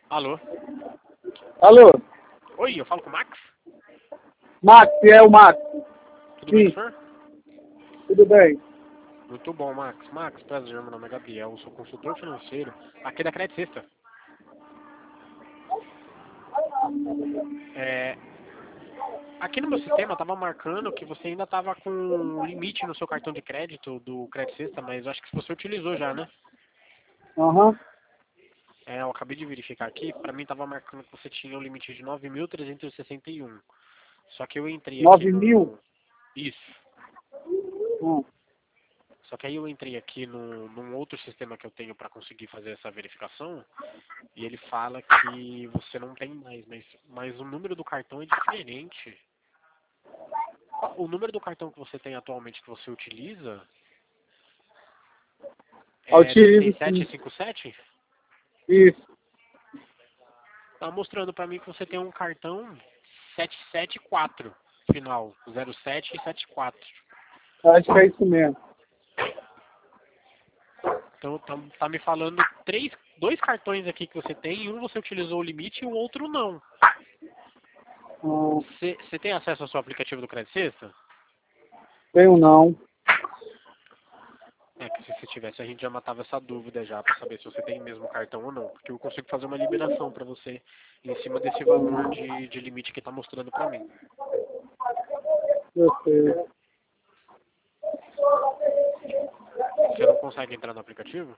Alô? Alô? Oi, eu falo com o Max? Max, é o Max. Tudo bem, Sim, senhor? tudo bem. Muito bom, Max. Max, prazer, meu nome é Gabriel, sou consultor financeiro aqui da Credit Sexta. Aqui no meu sistema tava marcando que você ainda tava com um limite no seu cartão de crédito do Credit Sexta, mas eu acho que você utilizou já, né? Aham. Eu acabei de verificar aqui, pra mim tava marcando que você tinha um limite de 9.361. Só que eu entrei aqui 9.000? no... Isso. Hum. Só que aí eu entrei aqui num outro sistema que eu tenho para conseguir fazer essa verificação e ele fala que você não tem mais, mas o número do cartão é diferente. O número do cartão que você tem atualmente que você utiliza é Utilizo sim. 3757? Isso. Tá mostrando para mim que você tem um cartão 774, final 0774. Acho que é isso mesmo. Então tá me falando dois cartões aqui que você tem, e um você utilizou o limite e o outro não. Hum. Você tem acesso ao seu aplicativo do Credit Sexta? Tenho não. Que se você tivesse a gente já matava essa dúvida já pra saber se você tem mesmo cartão ou não, porque eu consigo fazer uma liberação pra você em cima desse valor de limite que tá mostrando pra mim. Eu sei. Você não consegue entrar no aplicativo?